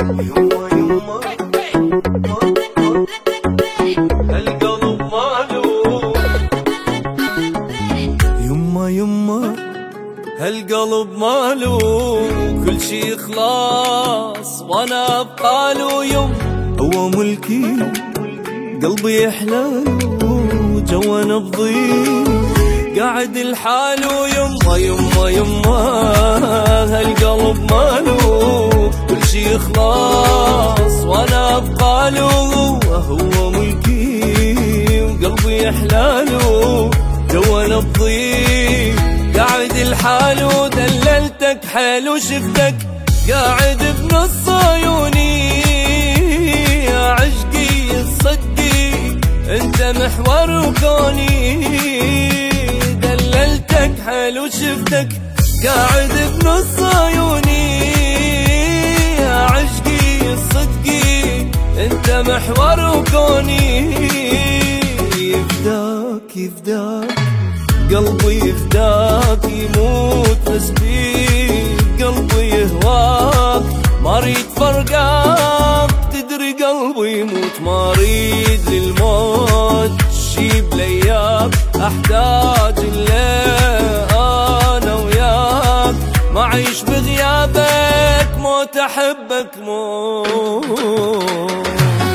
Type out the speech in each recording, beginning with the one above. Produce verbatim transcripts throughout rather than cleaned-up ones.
يما يما القلب ماله، يما يما هالقلب ماله، كل شي خلاص وانا بقاله. يم هو ملكي قلبي يحلاله، جوا نبضي قاعد لحاله. يما يما يما هالقلب ماله، كل شي خلاص وانا بقاله. هو ملكي وقلبي يحلاله، جوا نبضي قاعد لحاله. دللتك حلو شفتك قاعد بنص عيوني، يا عشقي الصدقي انت محور كوني. دللتك حلو شفتك قاعد بنص عيوني، يا عشقي الصدقي انت محور كوني. يفداك يفداك قلبي يفداك، يموت بس بيك قلبي يهواك، ما ريد فرقاك تدري قلبي يموت. ما ريد للموت شيب لياك، احتاج اللي انا وياك، ما عيش بغيابك موت احبك موت.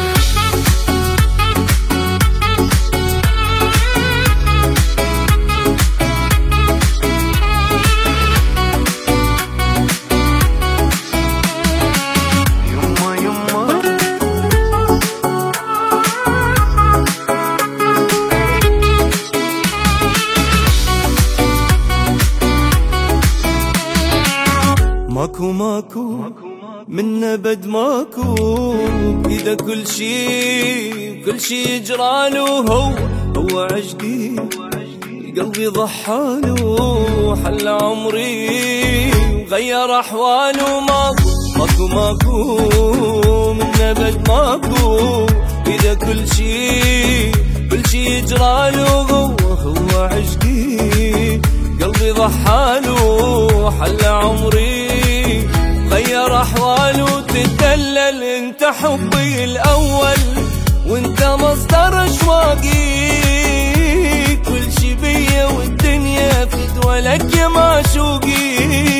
ماكو ماكو من ابد ماكو، بيده كل شي كل شي يجراله. هو هو عشقي قلبي ضحاله، حل عمري وغير احواله. ماكو ماكو ماكو من ابد ماكو، بيده كل شي كل شي يجراله. هو هو عشقي قلبي ضحاله، حل عمري غير احواله. تدلل انت حبي الاول، وانت مصدر اشواقي، كل شي بيا والدنيا فدوى لك يا معشوقي.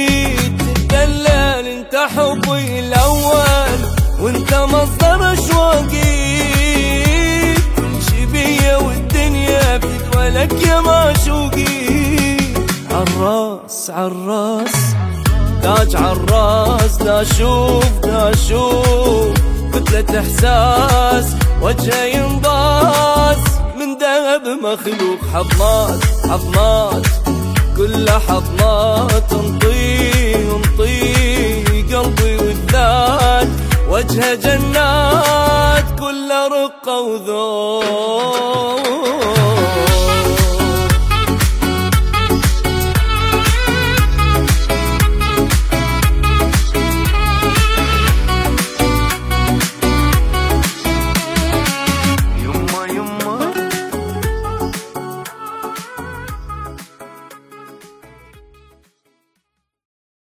تدلل انت حبي الاول، وانت مصدر اشواقي، كل شي بيا والدنيا فدوى لك يا معشوقي. عالراس عالراس تاج عالراس، دا اشوف دا اشوف كتلة احساس، وجهه ينضاس من ذهب مخلوق. حضنات حضنات كلها حضنات، انطي انطي قلبي والذات، وجهه جنات كلها رقة وذوق.